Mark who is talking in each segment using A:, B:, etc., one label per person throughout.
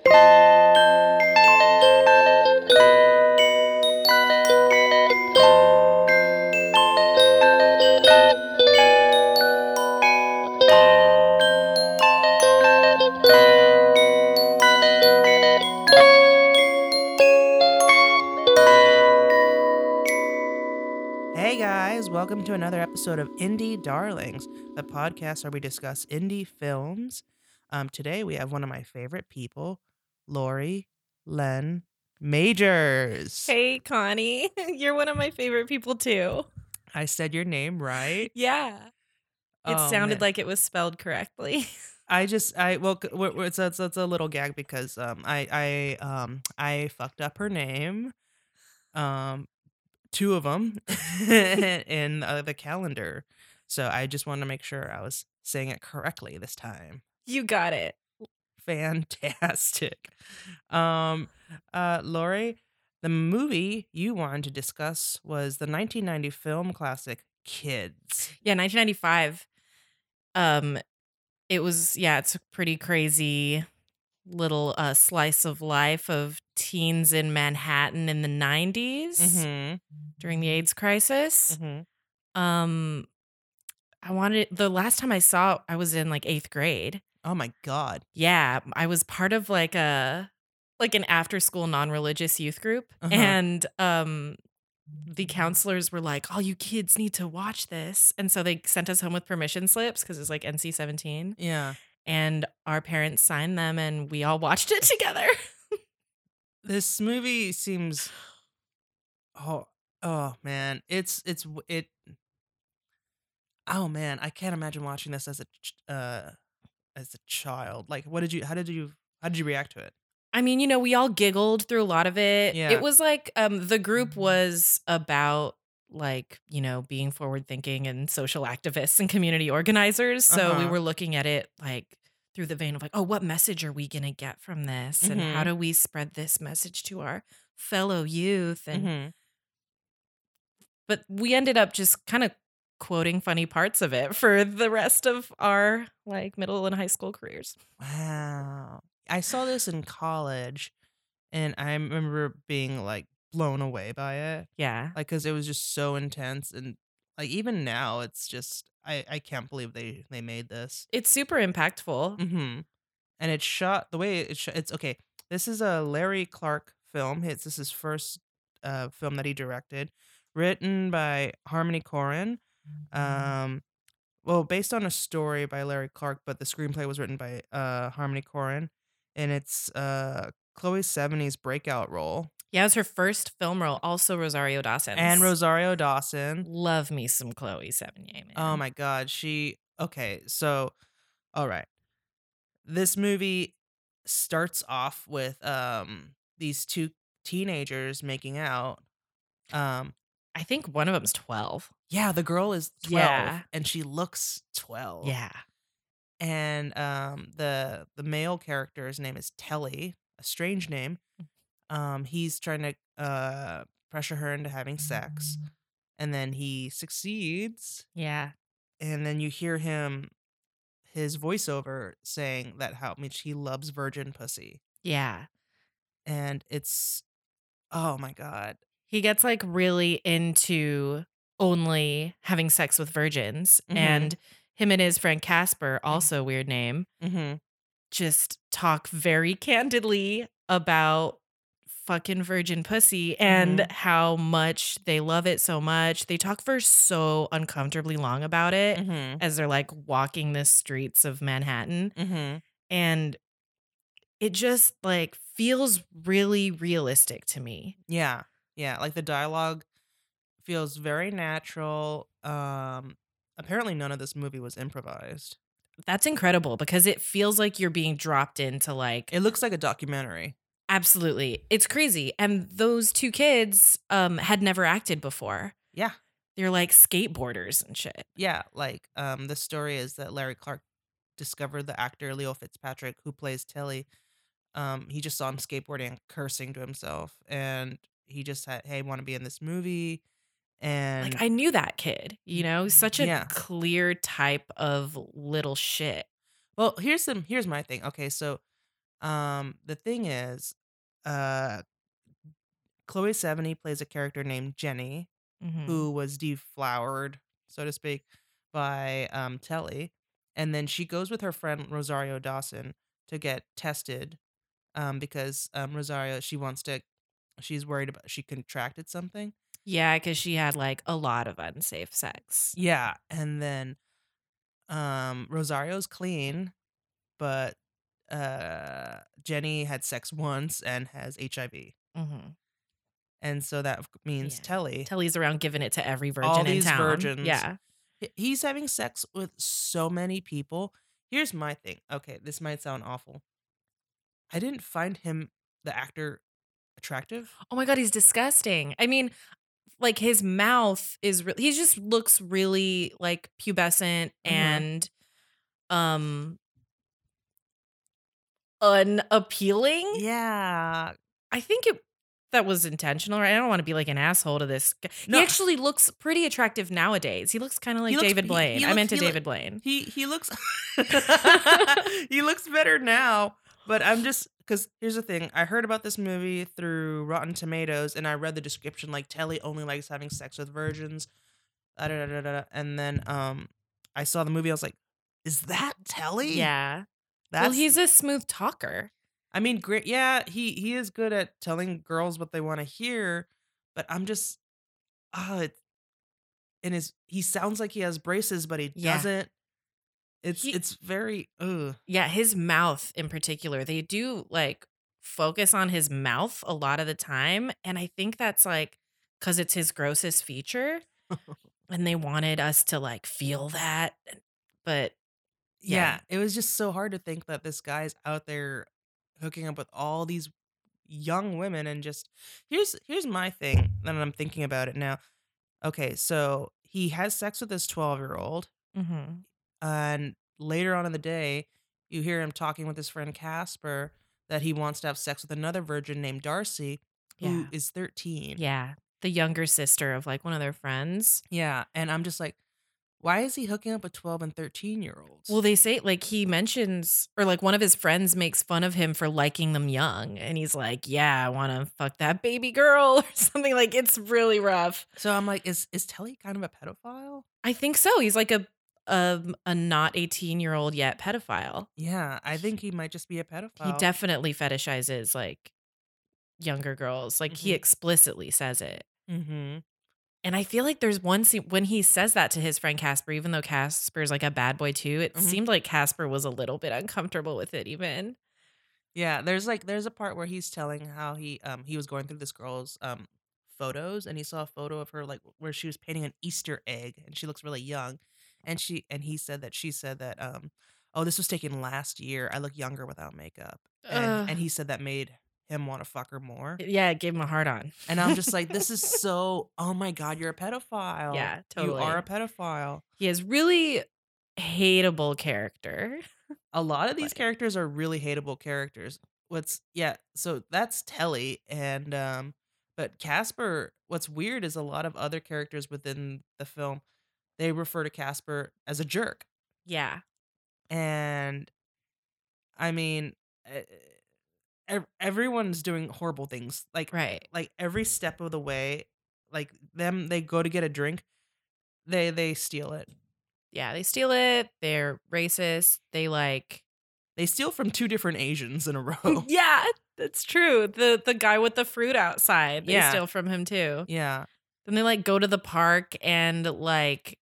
A: Hey guys, welcome to another episode of Indie Darlings, the podcast where we discuss indie films. Today we have one of my favorite people, Lori Len Majors.
B: Hey, Connie. You're one of my favorite people, too.
A: I said your name right.
B: Yeah. It
A: Oh,
B: sounded
A: man.
B: like it was spelled correctly.
A: It's a little gag because I fucked up her name, two of them in the calendar, so I just wanted to make sure I was saying it correctly this time.
B: You got it.
A: Fantastic. Lori, the movie you wanted to discuss was the 1990 film classic Kids.
B: Yeah, 1995. It's a pretty crazy little slice of life of teens in Manhattan in the 90s
A: Mm-hmm.
B: during the AIDS crisis.
A: Mm-hmm.
B: Um, the last time I saw it, I was in like 8th grade.
A: Oh my God.
B: Yeah, I was part of like an after school non-religious youth group,
A: Uh-huh.
B: and the counselors were like, "All you kids need to watch this." And so they sent us home with permission slips cuz it's like NC-17,
A: Yeah.
B: and our parents signed them and we all watched it together.
A: This movie seems oh man. Oh man, I can't imagine watching this as a child. Like how did you react to it?
B: I mean, we all giggled through a lot of it.
A: Yeah.
B: It was like the group was about like, being forward thinking and social activists and community organizers. So we
A: Uh-huh.
B: were looking at it like through the vein of like, oh, what message are we going to get from this? And how
A: Mhm.
B: do we spread this message to our fellow youth?
A: Mhm.
B: But we ended up just kind of quoting funny parts of it for the rest of our like middle and high school careers.
A: Wow. I saw this in college and I remember being like blown away by it.
B: Yeah.
A: Like cuz it was just so intense and like even now it's just I can't believe they made this.
B: It's super impactful.
A: Mhm. And it's shot the way it's okay. This is a Larry Clark film. This is his first film that he directed, written by Harmony Korine. Um well, based on a story by Larry Clark, but the screenplay was written by Harmony Korine, and it's Chloe Sevigny's breakout role
B: Yeah, it was her first film role. Also Rosario Dawson's.
A: and Rosario Dawson.
B: Love me some Chloe Sevigny, man.
A: Oh my god, okay, so all right. This movie starts off with these two teenagers making out. Um
B: I think one of them's 12.
A: yeah, the girl is 12
B: Yeah.
A: and she looks 12.
B: Yeah.
A: And the male character's name is Telly, a strange name. He's trying to pressure her into having sex, and then he succeeds,
B: Yeah.
A: and then you hear his voiceover saying that how much he loves virgin pussy,
B: Yeah.
A: and it's oh my god.
B: He gets like really into only having sex with virgins.
A: Mhm.
B: And him and his friend Casper, also weird name,
A: Mhm.
B: just talk very candidly about fucking virgin pussy and how much they love it so much. They talk for so uncomfortably long about it
A: Mhm.
B: as they're like walking the streets of Manhattan.
A: Mhm.
B: And it just like feels really realistic to me.
A: Yeah. Yeah, like the dialogue feels very natural. Apparently none of this movie was improvised.
B: That's incredible because it feels like you're being dropped into like
A: It looks like a documentary.
B: absolutely. It's crazy. And those two kids had never acted before.
A: Yeah.
B: They're like skateboarders and shit.
A: Yeah, like the story is that Larry Clark discovered the actor Leo Fitzpatrick who plays Tilly. He just saw him skateboarding and cursing to himself, and he just had, hey, want to be in this movie? And
B: Like I knew that kid, such a
A: yeah.
B: clear type of little shit.
A: Well, here's my thing. Okay, so The thing is, uh, Chloe Sevigny plays a character named Jenny,
B: Mhm.
A: who was deflowered, so to speak, by Telly, and then she goes with her friend Rosario Dawson to get tested because Rosario she's worried about she contracted something.
B: Yeah, because she had, like, a lot of unsafe sex.
A: Yeah, and then Rosario's clean, but Jenny had sex once and has HIV,
B: Mhm.
A: and so that means
B: Yeah.
A: Telly,
B: Telly's around giving it to every
A: all
B: virgin in
A: these
B: town.
A: virgins.
B: Yeah.
A: He's having sex with so many people. Here's my thing. Okay, this might sound awful. I didn't find him, the actor, attractive.
B: Oh my god, he's disgusting. I mean, like, his mouth is he just looks really, like, pubescent
A: Mhm.
B: and, um, unappealing.
A: Yeah.
B: I think that was intentional, right? I don't wanna be like an asshole to this g he
A: No,
B: actually looks pretty attractive nowadays. He looks kinda like David Blaine. I meant to David Blaine.
A: he looks he looks better now, but I'm just, cuz here's the thing, I heard about this movie through Rotten Tomatoes and I read the description like Telly only likes having sex with virgins, da, da, da, da, da, and then I saw the movie, I was like, "Is that Telly?"
B: Yeah. Well,
A: That's
B: he's a smooth talker.
A: I mean, great, yeah, he is good at telling girls what they wanna hear, but I'm just, it and his he sounds like he has braces, but he
B: Yeah.
A: doesn't. It's
B: He
A: it's very ugh.
B: Yeah, his mouth in particular, they do, like, focus on his mouth a lot of the time, and I think that's, like, because it's his grossest feature, and they wanted us to, like, feel that, but yeah.
A: Yeah, it was just so hard to think that this guy's out there hooking up with all these young women and just here's my thing that I'm thinking about it now. Okay, so he has sex with this 12-year-old,
B: Mhm.
A: and later on in the day, you hear him talking with his friend Casper that he wants to have sex with another virgin named Darcy, who
B: Yeah.
A: is 13.
B: Yeah. The younger sister of, like, one of their friends.
A: Yeah, and I'm just like, why is he hooking up with 12 and
B: Well,
A: 13-year-olds?
B: they say like, he mentions or, like, one of his friends makes fun of him for liking them young, and he's like, "Yeah, I wanna fuck that baby girl," or something, like, it's really rough.
A: So I'm like, is Telly kind of a pedophile?
B: I think so, he's like a not 18-year-old yet pedophile.
A: Yeah, I think he might just be a
B: He
A: pedophile.
B: definitely fetishizes, like, younger girls, like, he
A: Mhm.
B: explicitly says it.
A: Mhm.
B: And I feel like there's one scene when he says that to his friend Casper, even though Casper's, like, a bad boy too, it
A: Mhm.
B: seemed like Casper was a little bit uncomfortable with it even.
A: Yeah, there's a part where he's telling how he was going through this girl's photos and he saw a photo of her like where she was painting an Easter egg and she looks really young. And he said that she said that oh, this was taken last year. I look younger without makeup. And
B: Ugh.
A: he said that made him want to fuck her more.
B: Yeah, it gave him a hard on.
A: And I'm just like, this is so, oh my God, you're a pedophile.
B: Yeah,
A: You are a
B: totally.
A: pedophile.
B: He has really hateable character.
A: A lot of these
B: Like,
A: characters are really hateable characters. Yeah, so that's Telly and but Casper, what's weird is a lot of other characters within the film, they refer to Casper as a jerk.
B: yeah,
A: And I mean, e- everyone's doing horrible things.
B: right.
A: Like every step of the way, like them they go to get a drink, they steal it.
B: Yeah, they steal it, they're racist, they, like
A: They steal from two different Asians in a row.
B: Yeah, that's true. The guy with the fruit outside, they
A: Yeah.
B: steal from him too.
A: Yeah.
B: Then they, like, go to the park and, like,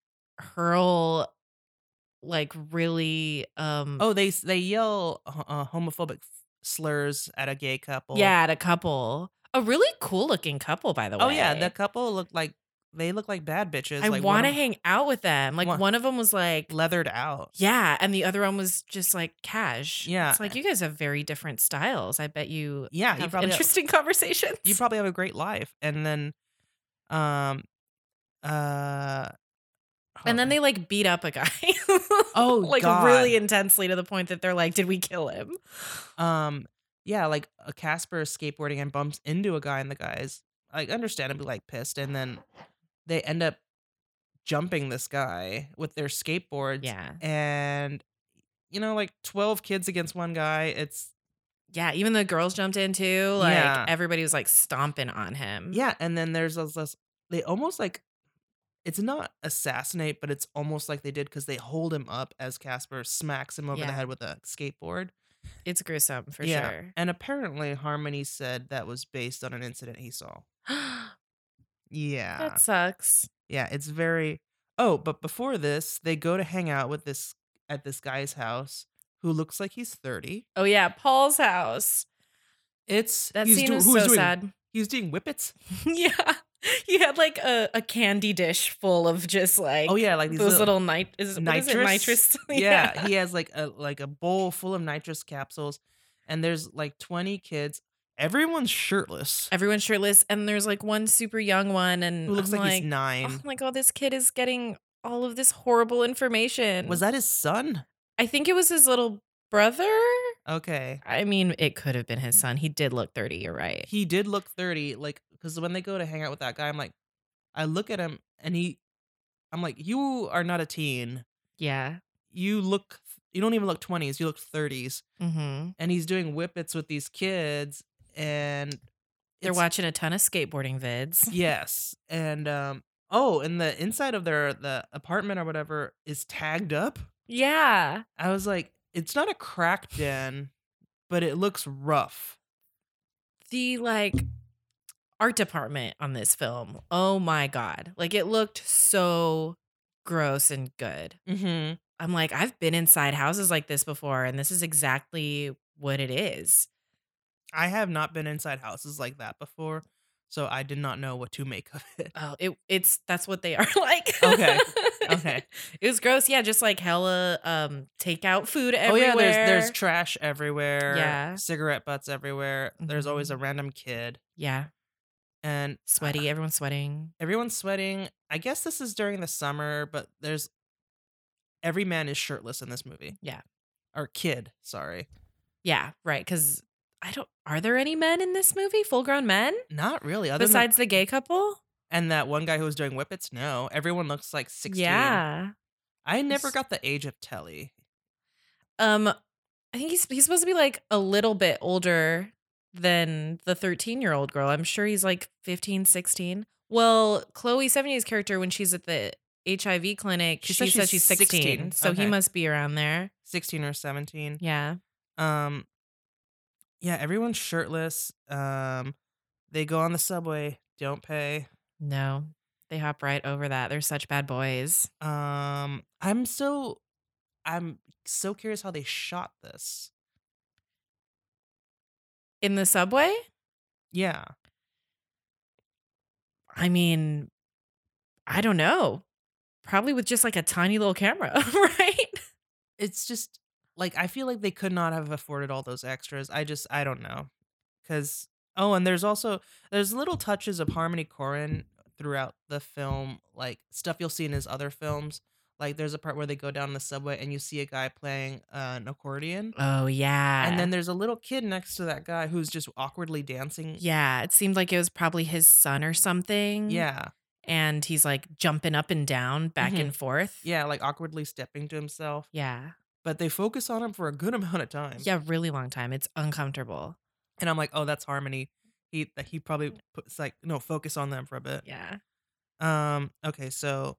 B: hurl, like, really,
A: Oh, they yell homophobic slurs at a gay couple.
B: yeah, at a couple. A really cool looking couple, by the
A: Oh yeah, the
B: way.
A: couple look like bad bitches.
B: I
A: Like one
B: wanna
A: of
B: hang out with them. Like,
A: one
B: one of them was like
A: leathered out.
B: yeah, and the other one was just, like, cash.
A: Yeah,
B: It's like, you guys have very different styles. I bet you
A: yeah.
B: have interesting
A: You
B: conversations.
A: probably have a great life. And then um uh
B: And then
A: huh.
B: they, like, beat up a guy,
A: Oh
B: like,
A: God.
B: really intensely to the point that they're like, "Did we kill him?"
A: Um yeah, like a Casper is skateboarding and bumps into a guy and the guy's like understandably like pissed and then they end up jumping this guy with their skateboards
B: Yeah.
A: and like 12 kids against one guy, it's
B: Yeah, even the girls jumped in too. Like,
A: Yeah.
B: everybody was, like, stomping on him.
A: Yeah, and then there's this they almost, like it's not assassinate, but it's almost like they did because they hold him up as Casper smacks him over the
B: Yeah.
A: head with a skateboard.
B: It's gruesome for
A: Yeah,
B: sure.
A: and apparently Harmony said that was based on an incident he saw.
B: That
A: Yeah.
B: sucks.
A: Yeah, it's very Oh, but before this, they go to hang out with this at this guy's house who looks like he's 30.
B: Oh, yeah, Paul's house.
A: It's
B: That
A: he's
B: scene
A: do
B: was
A: who's
B: so
A: doing
B: sad.
A: he's doing whippets.
B: Yeah. He had, like, a candy dish full of just,
A: Oh,
B: like,
A: yeah, like these
B: those
A: little
B: little what is it?
A: nitrous.
B: Nitrous?
A: Yeah,
B: Yeah.
A: he has like a bowl full of nitrous capsules, and there's like 20 kids. Everyone's shirtless.
B: Everyone's shirtless, and there's, like, one super young one,
A: Who
B: and
A: looks
B: I'm
A: like he's
B: like, "Oh
A: 9.
B: my god, this kid is getting all of this horrible
A: Was
B: information."
A: that his son?
B: I think it was his little brother?
A: Okay.
B: I mean, it could have been his son. He did look 30, you're right.
A: He did look 30, like, because when they go to hang out with that guy, I'm like, I look at him and I'm like, "You are not a teen.
B: Yeah.
A: You don't even look 20s, you look 30s."
B: Mhm.
A: And he's doing whippets with these kids, and
B: They're
A: it's
B: watching a ton of skateboarding vids.
A: yes, and, and the inside of the apartment or whatever is tagged up.
B: Yeah.
A: I was like, "It's not a crack den, but it looks rough."
B: The, like, art department on this film, oh my god. Like, it looked so gross and good.
A: Mhm.
B: I'm like, I've been inside houses like this before, and this is exactly what it is.
A: I have not been inside houses like that before, so I did not know what to make of it.
B: Oh, it's that's what they are like.
A: Okay, okay.
B: It was gross, yeah, just like hella, takeout food
A: Oh, yeah, there's
B: everywhere.
A: trash everywhere,
B: Yeah.
A: cigarette butts everywhere, there's always a
B: Mhm.
A: random kid,
B: Yeah,
A: and
B: sweaty, everyone's sweating.
A: everyone's sweating. I guess this is during the summer, but there's every man is shirtless in this movie.
B: Yeah.
A: Or kid, sorry.
B: Yeah, right. Because I don't are there any men in this movie? Full-grown men?
A: Not really, other than
B: Besides the gay couple?
A: and that one guy who was doing whippets, no, everyone looks like 16.
B: Yeah.
A: I never
B: S
A: got the age of Telly.
B: I think he's supposed to be, like, a little bit older than the 13-year-old girl. I'm sure he's, like, 15, 16. Well, Chloe Sevigny's character, when she's at the HIV clinic,
A: She
B: she
A: says
B: says
A: she's
B: she's 16,
A: 16,
B: so he
A: okay.
B: must be around there.
A: 16 or 17.
B: Yeah.
A: Um, yeah, everyone's shirtless. They go on the subway, don't pay.
B: No. They hop right over that. They're such bad boys.
A: I'm so curious how they shot this.
B: In the subway?
A: Yeah.
B: I mean, I don't know. Probably with just, like, a tiny little camera, right?
A: It's just like I feel like they could not have afforded all those extras. I don't know. Cuz and there's little touches of Harmony Korine throughout the film, like stuff you'll see in his other films. Like there's a part where they go down the subway and you see a guy playing an accordion.
B: Oh,
A: And
B: yeah.
A: then there's a little kid next to that guy who's just awkwardly dancing.
B: Yeah, it seemed like it was probably his son or something,
A: Yeah.
B: and he's, like, jumping up and down, back
A: Mhm.
B: and forth.
A: Yeah, like awkwardly stepping to himself.
B: Yeah.
A: But they focus on him for a good amount of time.
B: Yeah, really long time. It's uncomfortable.
A: And I'm like, "Oh, that's Harmony." He probably puts like, "No, focus on them for a bit."
B: Yeah.
A: Okay,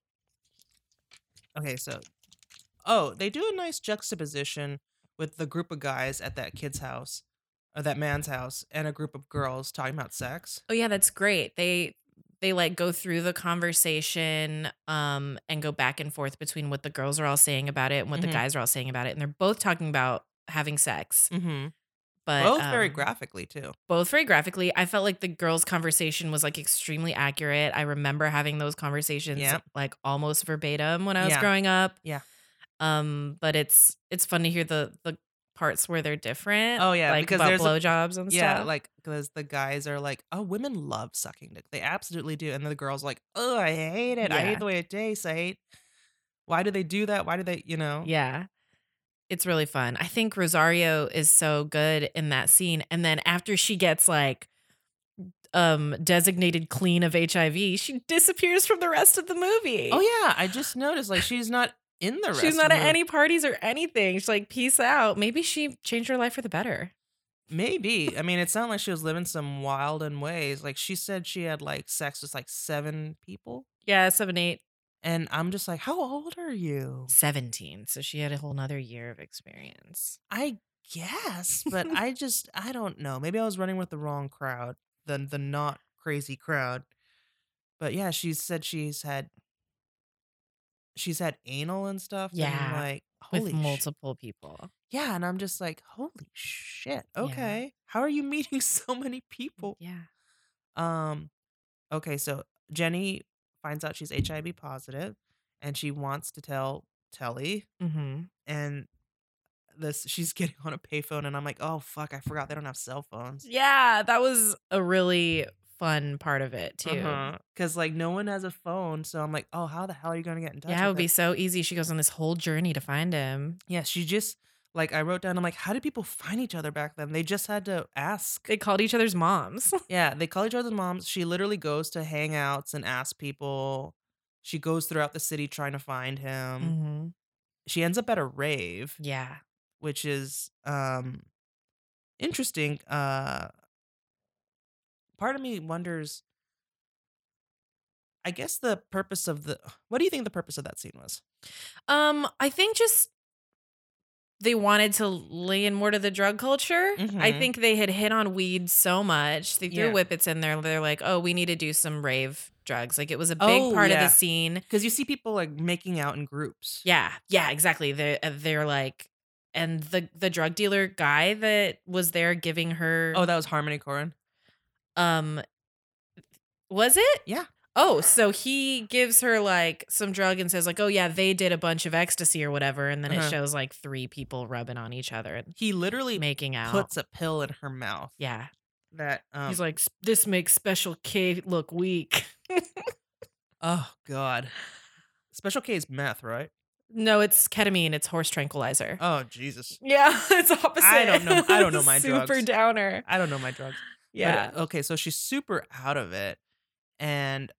A: so oh, they do a nice juxtaposition with the group of guys at that kid's house, or that man's house, and a group of girls talking about sex.
B: Oh, yeah, that's great. They, like, go through the conversation, and go back and forth between what the girls are all saying about it and what the
A: Mhm.
B: guys are all saying about it, and they're both talking about having sex,
A: Mhm.
B: but,
A: Both very graphically too.
B: both very graphically. I felt like the girls' conversation was, like, extremely accurate. I remember having those conversations,
A: Yep.
B: like, almost verbatim when I was
A: Yeah.
B: growing up.
A: Yeah.
B: But it's fun to hear the parts where they're different,
A: Oh, yeah,
B: like,
A: because
B: about
A: there's a
B: blowjobs and
A: yeah,
B: stuff.
A: like because the guys are like, "Oh, women love sucking dick. They absolutely do." And then the girls like, "Oh, I hate it. I hate
B: Yeah.
A: the way it tastes. I hate why do they do that? Why do they, you know?"
B: Yeah. It's really fun. I think Rosario is so good in that scene, and then after she gets, like, designated clean of HIV, she disappears from the rest of the movie.
A: Oh, yeah, I just noticed, like, she's not in the rest
B: She's
A: of
B: not
A: the
B: at
A: movie.
B: any parties or anything. She's like, "Peace out." Maybe she changed her life for the better.
A: Maybe. I mean, it sounded like she was living some wild and ways. Like she said she had like sex with like 7 people.
B: Yeah, 7, 8,
A: And I'm just like, how old are you?
B: 17. So she had a whole nother year of experience.
A: I guess, but I don't know. Maybe I was running with the wrong crowd, the not crazy crowd. But yeah, she said she's had anal and stuff, and
B: Yeah,
A: like,
B: with
A: holy
B: multiple people.
A: yeah, and I'm just like, holy shit.
B: Yeah.
A: Okay, how are you meeting so many people?
B: Yeah.
A: Um, okay, so Jenny finds out she's HIV positive, and she wants to tell Telly,
B: Mhm.
A: and this she's getting on a payphone, and I'm like, oh fuck, I forgot they don't have cell phones.
B: Yeah, that was a really fun part of it too.
A: Uh-huh. Because like no one has a phone, so I'm like, oh, how the hell are you gonna get in touch
B: Yeah, it
A: with
B: would
A: her?
B: be so easy. She goes on this whole journey to find him.
A: Yeah, she just like I wrote down, I'm like, how did people find each other back then? They just had to ask.
B: They called each other's moms.
A: Yeah, they call each other moms. She literally goes to hangouts and ask people. She goes throughout the city trying to find him.
B: Mhm.
A: She ends up at a rave,
B: Yeah.
A: which is interesting. Part of me wonders, I guess the purpose of the what do you think the purpose of that scene was?
B: I think just they wanted to lay in more to the drug culture. I
A: Mhm.
B: think they had hit on weed so much. They threw
A: Yeah.
B: whippets in there. They're like, "Oh, we need to do some rave drugs." Like it was a big
A: Oh,
B: part of the
A: yeah.
B: scene.
A: Because you see people, like, making out in groups.
B: Yeah. Yeah, exactly. They're like and the drug dealer guy that was there giving her
A: Oh, that was Harmony Korine?
B: um was it?
A: Yeah.
B: Oh, so he gives her, like, some drug and says, like, "Oh, yeah, they did a bunch of ecstasy or whatever," and then it
A: Uh-huh.
B: shows, like, 3 people rubbing on each other and
A: He literally
B: making out.
A: puts a pill in her mouth
B: Yeah.
A: that,
B: He's like, "This makes Special K look weak."
A: oh god. Special K is meth, right?
B: No, it's ketamine, it's horse tranquilizer.
A: Oh, Jesus.
B: Yeah, it's
A: I don't know
B: opposite.
A: my
B: Super
A: drugs.
B: downer.
A: I don't know my drugs. But,
B: Yeah.
A: okay, so she's super out of it, and,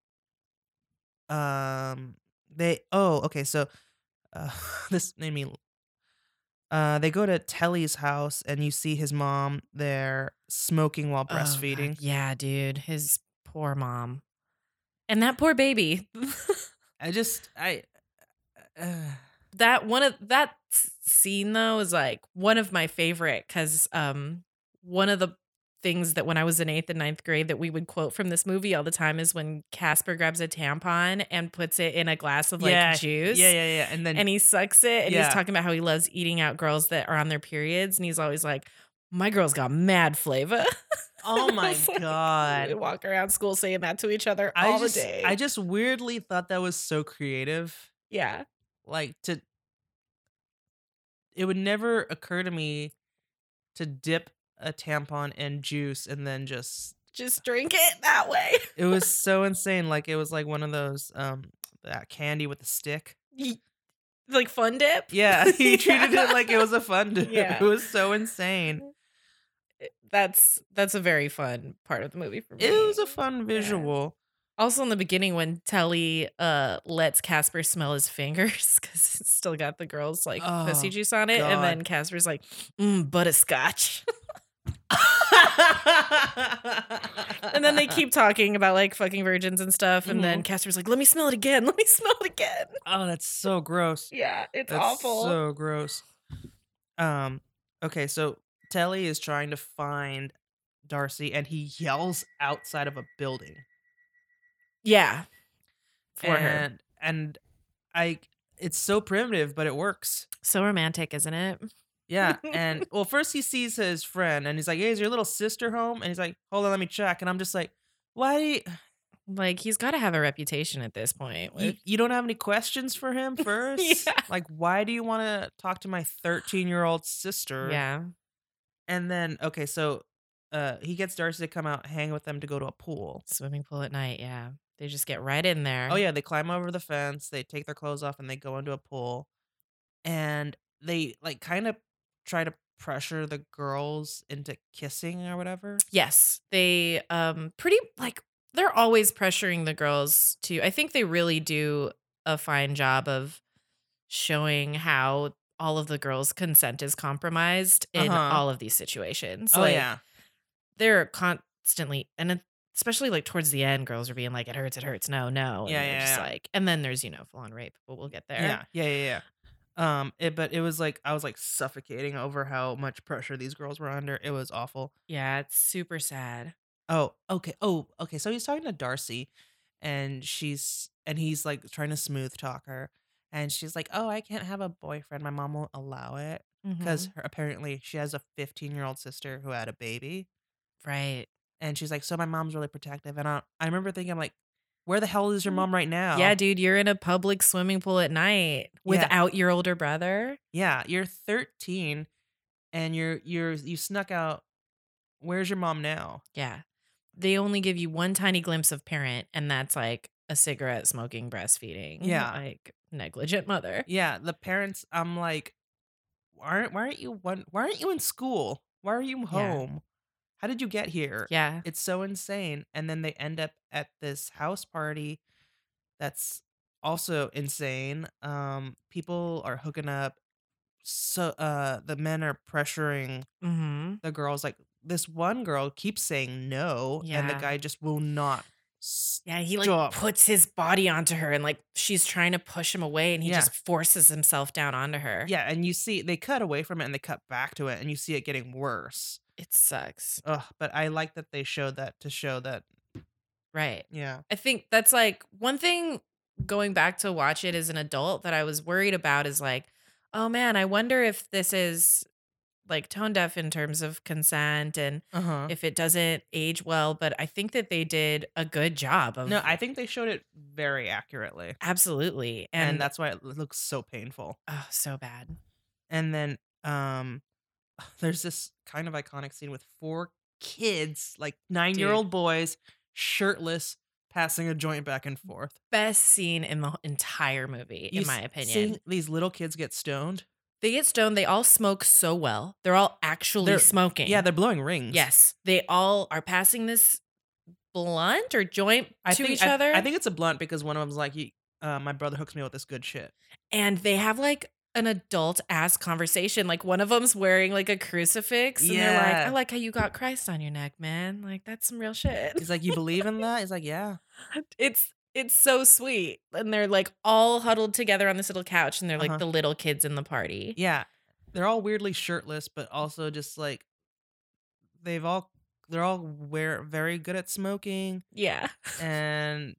A: um, okay, so, uh, this made me they go to Telly's house, and you see his mom there smoking while
B: Oh god,
A: breastfeeding.
B: yeah, dude, his poor mom. And that poor baby.
A: I just uh,
B: That one of that scene though is like one of my favorite because one of the things that when I was in 8th and ninth grade that we would quote from this movie all the time is when Casper grabs a tampon and puts it in a glass of like
A: yeah,
B: juice
A: yeah, and then
B: and he sucks it and he's
A: yeah.
B: talking about how he loves eating out girls that are on their periods and he's always like, my girl's got mad flavor.
A: Oh
B: I
A: my
B: was like, we
A: god.
B: walk around school saying that to each other
A: I
B: all the
A: just I
B: day.
A: just weirdly thought that was so creative.
B: Yeah.
A: Like to it would never occur to me to dip a tampon in juice and then just
B: Just drink it that way.
A: it was so insane. Like it was like one of those that candy with the stick.
B: Like Fun Dip?
A: Yeah, he treated it like it was a fun dip. It
B: Yeah.
A: was so insane.
B: That's a very fun part of the movie for
A: It
B: me.
A: was a fun
B: Yeah.
A: visual.
B: Also in the beginning when Telly, lets Casper smell his fingers because it's still got the girl's, like, pussy
A: Oh
B: juice on it, and then
A: god.
B: Casper's like, butterscotch." And then they keep talking about, like, fucking virgins and stuff, and then
A: Mhm.
B: Casper's like, "Let me smell it again, let me smell it again."
A: Oh, that's so gross.
B: Yeah, it's
A: That's
B: awful.
A: so gross. Um, okay, so Telly is trying to find Darcy and he yells outside of a building.
B: Yeah, for her.
A: And I it's so primitive, but it works.
B: So romantic, isn't it?
A: Yeah, and well, first he sees his friend and he's like, "Hey, is your little sister home?" And he's like, "Hold on, let me check." And I'm just like, "Why do
B: Like, he's gotta have a reputation at this point with
A: you don't have any questions for him first?
B: Yeah.
A: Like, why do you want to talk to my 13-year-old sister?"
B: Yeah.
A: And then okay, so he gets Darcy to come out, hang with them to go to a pool.
B: Swimming pool at night, yeah. They just get right in
A: Oh
B: there.
A: yeah, they climb over the fence, they take their clothes off, and they go into a pool. And they like kind of try to pressure the girls into kissing or whatever.
B: Yes, they, pretty like, they're always pressuring the girls to I think they really do a fine job of showing how all of the girls' consent is compromised in
A: Uh-huh.
B: all of these situations.
A: Oh,
B: Like,
A: yeah.
B: they're constantly and especially, like, towards the end, girls are being like, it hurts, no, no," and
A: Yeah,
B: they're
A: yeah,
B: just
A: yeah.
B: like and then there's, full-on rape, but we'll get there.
A: Yeah, yeah, yeah, but it was like I was, like, suffocating over how much pressure these girls were under. It was awful.
B: Yeah, it's super sad.
A: Oh, okay. Oh, okay, so he's talking to Darcy, and he's, like, trying to smooth talk her, and she's like, "Oh, I can't have a boyfriend, my mom won't allow it," 'cause
B: Mhm.
A: apparently she has a 15-year-old sister who had a baby,
B: Right.
A: and she's like, "So my mom's really protective," and I remember thinking, like, "Where the hell is your
B: Mm.
A: mom right
B: Yeah,
A: now?"
B: dude, you're in a public swimming pool at night
A: Yeah,
B: without your older brother.
A: yeah, you're 13, and you snuck out. Where's your mom now?
B: Yeah. They only give you one tiny glimpse of parent, and that's, like, a cigarette smoking, breastfeeding,
A: Yeah,
B: like, negligent mother.
A: yeah, the parents, I'm like, why aren't you in school? Why are you
B: Yeah.
A: home? How did you get here?"
B: Yeah.
A: It's so insane, and then they end up at this house party that's also insane. People are hooking up, so, the men are pressuring
B: Mhm.
A: the girls, like, this one girl keeps saying no, and the
B: Yeah.
A: guy just will not
B: Yeah, he, like,
A: stop.
B: puts his body onto her and, like, she's trying to push him away, and he
A: Yeah.
B: just forces himself down onto her.
A: Yeah, and you see they cut away from it and they cut back to it, and you see it getting worse.
B: It sucks.
A: Ugh, but I like that they showed that to show that.
B: Right.
A: Yeah.
B: I think that's, like, one thing going back to watch it as an adult that I was worried about is, like, "Oh, man, I wonder if this is, like, tone deaf in terms of consent and
A: Uh-huh.
B: if it doesn't age well," but I think that they did a good job
A: No,
B: of
A: I think they showed it very accurately,
B: absolutely,
A: and
B: and
A: that's why it looks so painful.
B: oh, so bad.
A: And then, there's this kind of iconic scene with 4 kids, like
B: Dude,
A: 9-year-old boys, shirtless, passing a joint back and forth.
B: best scene in the entire movie,
A: You
B: in my
A: seeing
B: opinion.
A: these little kids get stoned,
B: They get stoned, they all smoke so well. They're all actually
A: they're yeah,
B: smoking.
A: they're blowing rings.
B: Yes, they all are passing this blunt or joint to each
A: I
B: other,
A: think it's a blunt because one of them's like, my brother hooks me with this good shit."
B: and they have, like, an adult ass conversation, like, one of them's wearing, like, a crucifix, and they're like, "I
A: Yeah.
B: like how you got Christ on your neck, man, like, that's some real shit."
A: He's like, "You believe in that?" He's like, "Yeah."
B: It's so sweet, and they're, like, all huddled together on this little couch, and they're, like,
A: Uh-huh.
B: the little kids in the party.
A: Yeah. They're all weirdly shirtless, but also just, like, they've all they're all very good at smoking,
B: Yeah.
A: and,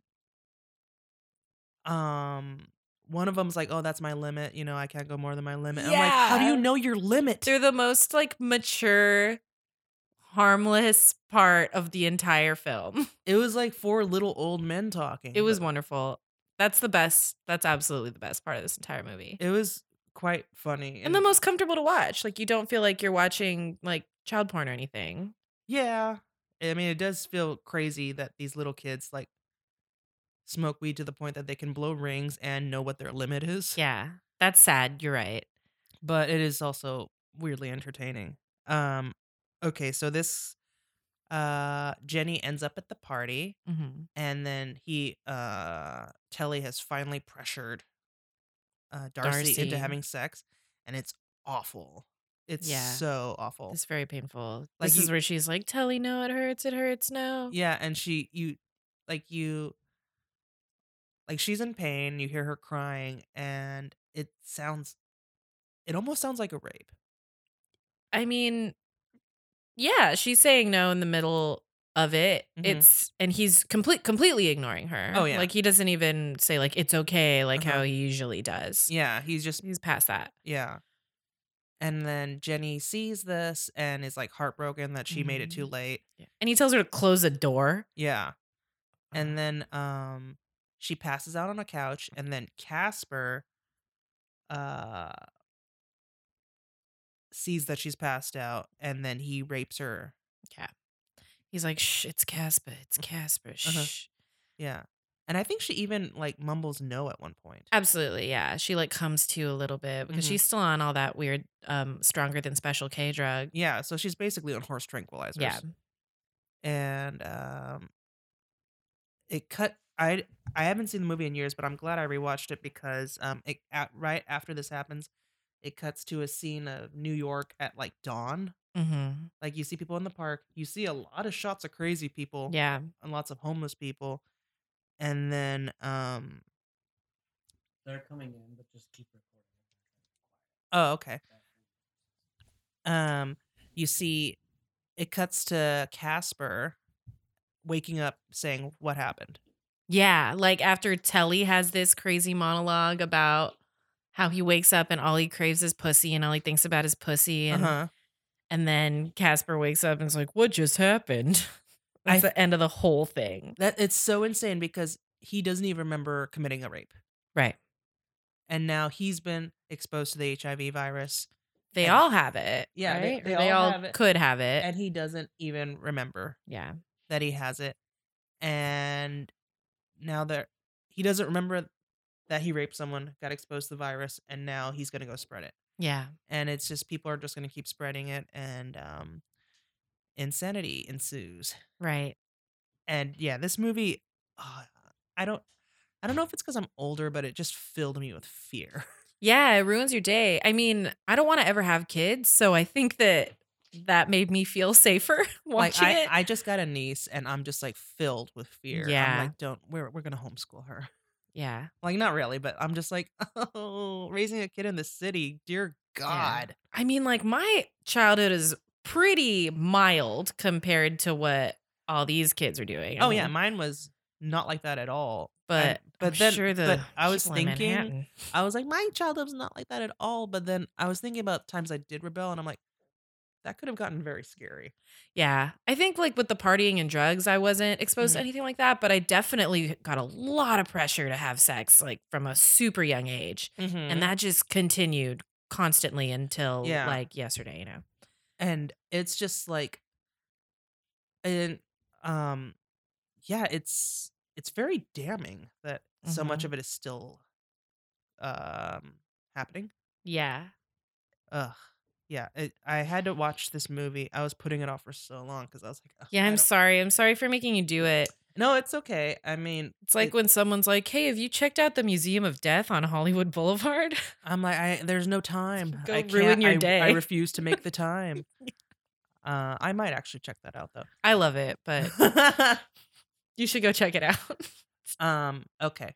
A: um, one of them's like, "Oh, that's my limit, I can't go more than my limit." I'm like, "How do you
B: Yeah.
A: know your limit?"
B: They're the most, like, mature, harmless part of the entire film.
A: It was like 4 little old men
B: It
A: talking,
B: was
A: but
B: wonderful. That's the best that's absolutely the best part of this entire movie.
A: it was quite funny,
B: And the
A: and
B: most comfortable to watch, like, you don't feel like you're watching, like, child porn or anything.
A: yeah. I mean, it does feel crazy that these little kids, like, smoke weed to the point that they can blow rings and know what their limit is,
B: Yeah. That's sad, you're right.
A: but it is also weirdly entertaining. Um, okay, so this Jenny ends up at the party,
B: Mhm.
A: and then Telly has finally pressured Darcy into
B: Darcy.
A: having sex, and it's awful. It's
B: Yeah.
A: so awful.
B: It's very painful.
A: Like
B: This
A: you
B: is where she's like, "Telly, no, it hurts, no."
A: Yeah, and like you like she's in pain, you hear her crying, and it almost sounds like a rape.
B: I mean, yeah, she's saying no in the middle of it.
A: Mhm.
B: It's and he's completely ignoring
A: Oh,
B: her.
A: yeah.
B: Like, he doesn't even say, like, "It's okay," like
A: Uh-huh.
B: how he usually does.
A: Yeah, he's just
B: He's past that.
A: yeah. And then Jenny sees this and is, like, heartbroken that she made it too
B: Mhm.
A: late.
B: Yeah. And he tells her to close the door.
A: Yeah.
B: Ugh.
A: And then, she passes out on a couch, and then Casper, uh, sees that she's passed out, and then he rapes her.
B: Yeah. He's like, "Shh, it's Casper. It's Casper.
A: Uh-huh.
B: Shh."
A: Yeah. And I think she even, like, mumbles no at one point.
B: Absolutely, yeah. She, like, comes to a little bit because
A: Mhm.
B: she's still on all that weird, stronger than Special K drug.
A: Yeah, so she's basically on horse
B: Yeah.
A: tranquilizers. And, it cut I haven't seen the movie in years, but I'm glad I rewatched it because, right after this happens, It cuts to a scene of New York at like dawn.
B: Mhm.
A: Like you see people in the park. You see a lot of shots of crazy people
B: Yeah.
A: and lots of homeless people. And then
C: They're coming in, but just keep recording.
A: oh, okay. Um you see it cuts to Casper waking up saying what happened.
B: Yeah, like, after Telly has this crazy monologue about how he wakes up and all he craves is pussy and all he thinks about is pussy,
A: Uh-huh.
B: and then Casper wakes up and is like, "What just happened?"
A: I
B: That's the end of the whole thing.
A: That it's so insane because he doesn't even remember committing a rape.
B: Right.
A: And now he's been exposed to the HIV virus.
B: They
A: And
B: all have it,
A: yeah,
B: right?
A: they
B: Or they
A: all
B: all
A: have it.
B: could have it.
A: And he doesn't even remember
B: Yeah.
A: that he has it. And now that he doesn't remember that he raped someone, got exposed to the virus, and now he's gonna go spread it.
B: Yeah.
A: And it's just people are just gonna keep spreading it, and insanity ensues.
B: Right.
A: And yeah, this movie, uh, I don't, I don't know if it's because I'm older, but it just filled me with fear.
B: Yeah, it ruins your day. I mean, I don't wanna ever have kids, so I think that that made me feel safer
A: Like
B: watching it.
A: I just got a niece, and I'm just like filled with fear. I'm
B: Yeah.
A: like, don't. We're gonna homeschool her.
B: Yeah.
A: Like not really, but I'm just like, oh, raising a kid in the city, dear
B: Yeah.
A: God.
B: I mean, like, my childhood is pretty mild compared to what all these kids are doing. I
A: Oh yeah,
B: mean,
A: mine was not like that at all.
B: but I'm sure
A: But
B: the
A: I was
B: people in
A: thinking,
B: Manhattan.
A: I was like, my childhood was not like that at all. But then I was thinking about times I did rebel, and I'm like, that could have gotten very scary.
B: Yeah. I think, like, with the partying and drugs, I wasn't exposed to
A: Mhm.
B: anything like that, but I definitely got a lot of pressure to have sex, like, from a super young age.
A: Mhm.
B: And that just continued constantly until,
A: Yeah.
B: like, yesterday, you know?
A: And it's just like, and um, yeah, it's very damning that so much
B: Mhm.
A: of it is still happening.
B: Yeah.
A: Ugh. Yeah, I had to watch this movie. I was putting it off for so long because I was like, "Ugh,
B: Yeah,
A: I
B: I'm
A: don't."
B: sorry. I'm sorry for making you do it.
A: No, it's okay. I mean,
B: It's like when someone's like, "Hey, have you checked out the Museum of Death on Hollywood Boulevard?"
A: I'm like, there's no time.
B: Go
A: I
B: ruin
A: can't.
B: your
A: I
B: day.
A: refuse to make the time. I might actually check that out
B: I love it, but
A: though.
B: you should go check it out.
A: Okay.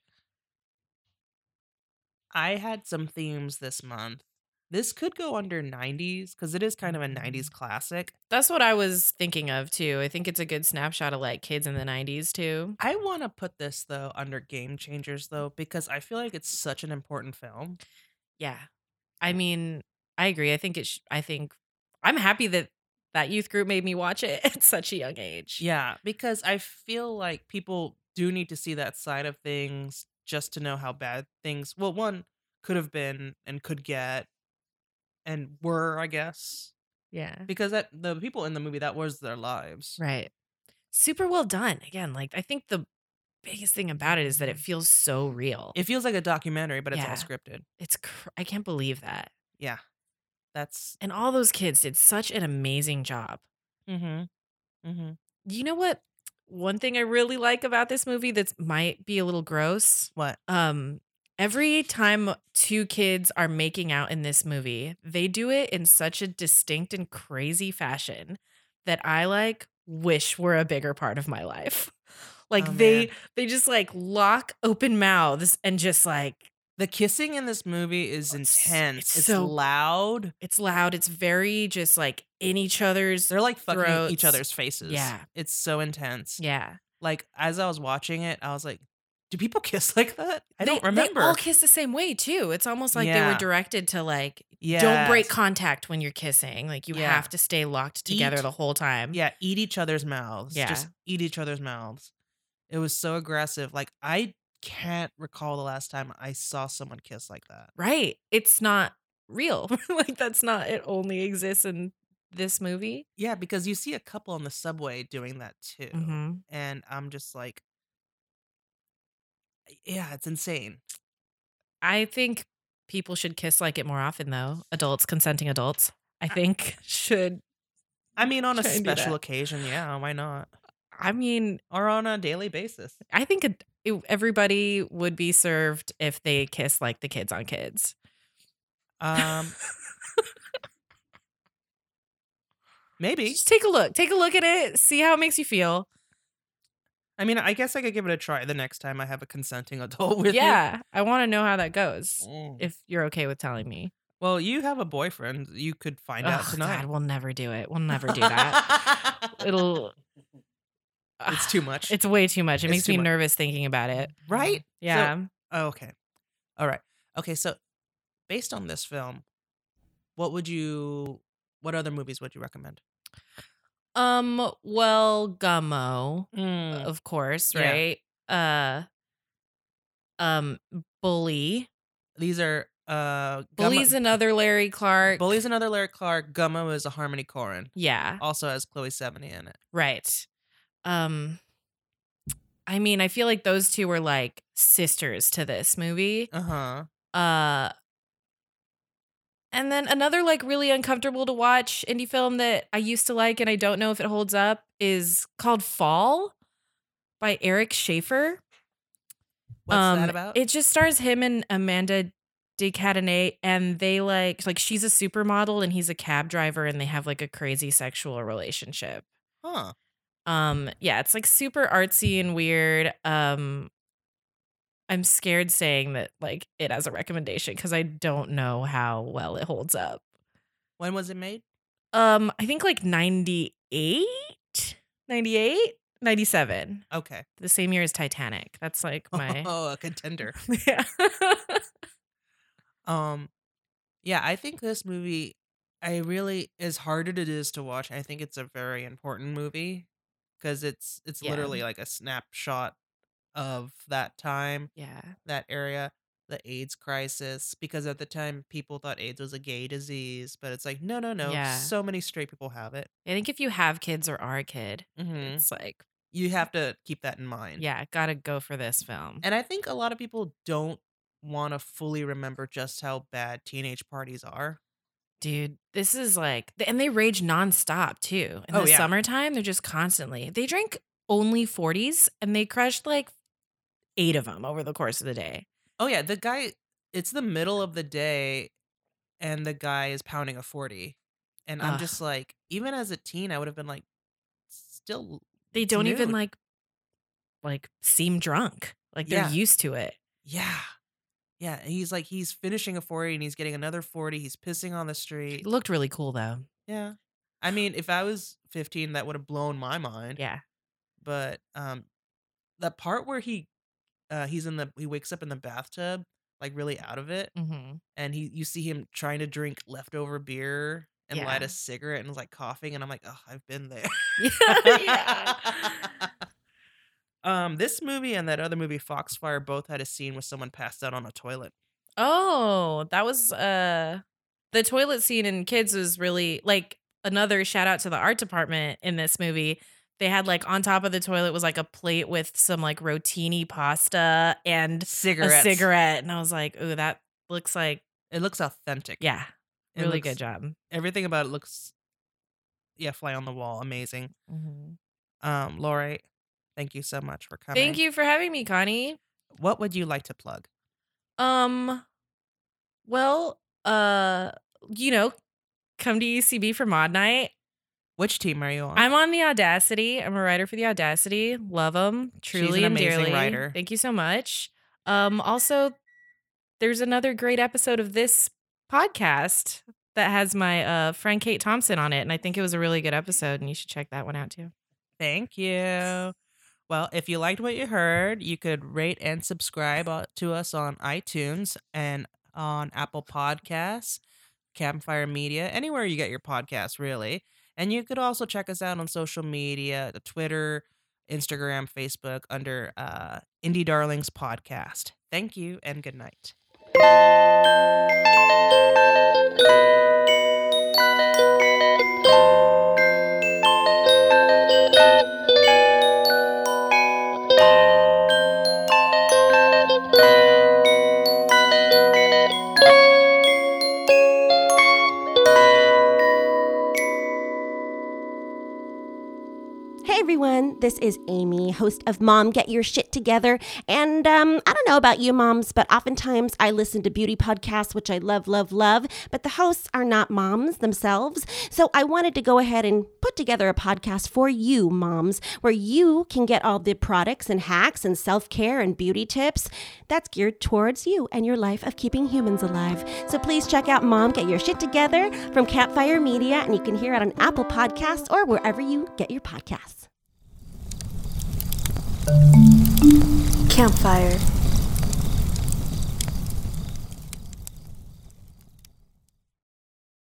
A: I had some themes this month. This could go under 90s because it is kind of a 90s classic.
B: That's what I was thinking of too. I think it's a good snapshot of like kids in the 90s too.
A: I want to put this though under Game Changers though because I feel like it's such an important film.
B: Yeah. I mean, I agree. I think I'm happy that that youth group made me watch it at such a young age.
A: Yeah, because I feel like people do need to see that side of things just to know how bad things, well, one could have been and could get and were, I guess.
B: Yeah.
A: Because that the people in the movie that was their lives.
B: Right. Super well done. Again, like I think the biggest thing about it is that it feels so real.
A: It feels like a documentary, but it's all
B: Yeah.
A: scripted.
B: I can't believe that.
A: Yeah. That's
B: And all those kids did such an amazing job.
A: mhm. Mhm.
B: You know what? One thing I really like about this movie that might be a little gross.
A: What?
B: Every time two kids are making out in this movie, they do it in such a distinct and crazy fashion that I like wish were a bigger part of my life. Like
A: Oh,
B: they
A: man.
B: they just like lock open mouths and just like
A: The kissing in this movie is intense.
B: it's
A: It's
B: so
A: loud.
B: it's loud. It's very just like in each other's
A: They're like fucking each
B: throats.
A: other's faces.
B: Yeah.
A: It's so intense.
B: Yeah.
A: Like as I was watching it, I was like, do people kiss like that? I don't
B: They
A: remember.
B: all kiss the same way too. It's almost like they were
A: Yeah.
B: directed to like don't break
A: Yes.
B: contact when you're kissing. Like you
A: Yeah.
B: have to stay locked together
A: Eat-
B: the whole time.
A: Yeah, eat each other's mouths.
B: Yeah.
A: Just eat each other's mouths. It was so aggressive. Like I can't recall the last time I saw someone kiss like that.
B: Right. It's not real. Like that's not it only exists in this movie.
A: Yeah, because you see a couple on the subway doing that too.
B: Mhm.
A: And I'm just like, yeah, it's insane.
B: I think people should kiss like it more often though. Adults, consenting adults, I think should
A: I mean, on a
B: try and do
A: special
B: that.
A: occasion, yeah, why not?
B: I mean,
A: Or on a daily basis.
B: I think everybody would be served if they kiss like the kids on kids.
A: Um, maybe.
B: Just take a look. Take a look at it. See how it makes you feel.
A: I mean, I guess I could give it a try the next time I have a consenting adult with me.
B: Yeah, I want to know how that goes.
A: Mm.
B: If you're okay with telling me.
A: Well, you have a boyfriend. You could find out
B: Oh
A: tonight.
B: God, we'll never do it. We'll never do that. It'll.
A: It's too much.
B: It's way too much. It
A: It's
B: makes
A: too
B: me
A: much.
B: nervous thinking about it.
A: Right?
B: Yeah.
A: Oh, okay. All right. Okay, so based on this film, what other movies would you recommend?
B: Well, Gummo,
A: Mm,
B: of course,
A: Yeah.
B: right? Bully.
A: These are
B: Bully's another Larry Clark.
A: Bully's another Larry Clark. Gummo is a Harmony Korine.
B: Yeah.
A: Also has Chloe Sevigny in it.
B: Right. I mean, I feel like those two were like sisters to this movie.
A: Uh-huh.
B: And then another like really uncomfortable to watch indie film that I used to like and I don't know if it holds up is called Fall by Eric Schaefer.
A: What's that about?
B: It just stars him and Amanda de Cadenet, and they like she's a supermodel and he's a cab driver, and they have like a crazy sexual relationship.
A: Huh.
B: Yeah, it's like super artsy and weird. I'm scared saying that like it as a recommendation because I don't know how well it holds up.
A: When was it made?
B: I think like 98, 98, 97.
A: Okay.
B: The same year as Titanic. That's like my
A: Oh, a contender.
B: yeah.
A: Yeah, I think this movie, as hard as it is to watch, I think it's a very important movie because it's
B: Yeah.
A: literally like a snapshot of that time,
B: Yeah.
A: that area, the AIDS crisis. Because at the time, people thought AIDS was a gay disease, but it's like, no, no, no.
B: Yeah.
A: So many straight people have it.
B: I think if you have kids or are a kid,
A: Mhm.
B: it's like,
A: You have to keep that in mind.
B: yeah, gotta go for this film.
A: And I think a lot of people don't want to fully remember just how bad teenage parties are.
B: Dude, this is like, and they rage nonstop too. In
A: Oh,
B: the
A: yeah.
B: summertime, they're just constantly, they drink only 40s and they crushed like 8 of them over the course of the day.
A: Oh yeah, it's the middle of the day and the guy is pounding a 40. And I'm
B: Ugh.
A: just like, even as a teen, I would have been like, still,
B: They
A: it's
B: don't even
A: nude.
B: like seem drunk. Like they're
A: Yeah.
B: used to it.
A: Yeah. Yeah. And he's finishing a 40 and he's getting another 40. He's pissing on the
B: It
A: street.
B: looked really cool though.
A: Yeah. I mean, if I was 15, that would have blown my mind.
B: Yeah.
A: But the part where he wakes up in the bathtub, like really out of it,
B: Mm-hmm.
A: and you see him trying to drink leftover beer and light
B: Yeah.
A: a cigarette and is like coughing, and I'm like, oh, I've been there.
B: Yeah.
A: This movie and that other movie, Foxfire, both had a scene with someone passed out on a toilet.
B: Oh, that was the toilet scene in Kids was really like another shout out to the art department in this movie. They had like on top of the toilet was like a plate with some like rotini pasta and
A: Cigarettes.
B: a cigarette. And I was like, ooh, that looks like,
A: It looks authentic.
B: yeah,
A: It
B: really
A: looks-
B: good job.
A: Everything about it looks, fly on the wall, amazing.
B: Mm-hmm.
A: Lori, thank you so much for coming.
B: Thank you for having me, Connie.
A: What would you like to plug?
B: Well, come to UCB for Mod Night.
A: Which team are you on?
B: I'm on the Audacity. I'm a writer for the Audacity. Love them truly
A: an
B: and
A: amazing
B: dearly.
A: writer.
B: Thank you so much. Also, there's another great episode of this podcast that has my friend Kate Thompson on it, and I think it was a really good episode, and you should check that one out too.
A: Thank you. Well, if you liked what you heard, you could rate and subscribe to us on iTunes and on Apple Podcasts, Campfire Media, anywhere you get your podcasts, really. And you could also check us out on social media, the Twitter, Instagram, Facebook, under Indie Darlings Podcast. Thank you and good night.
D: Hey everyone, this is Amy, host of Mom Get Your Shit Together. And I don't know about you moms, but oftentimes I listen to beauty podcasts, which I love, love, love, but the hosts are not moms themselves. So I wanted to go ahead and put together a podcast for you moms, where you can get all the products and hacks and self-care and beauty tips that's geared towards you and your life of keeping humans alive. So please check out Mom Get Your Shit Together from Campfire Media, and you can hear it on Apple Podcasts or wherever you get your podcasts.
E: Campfire.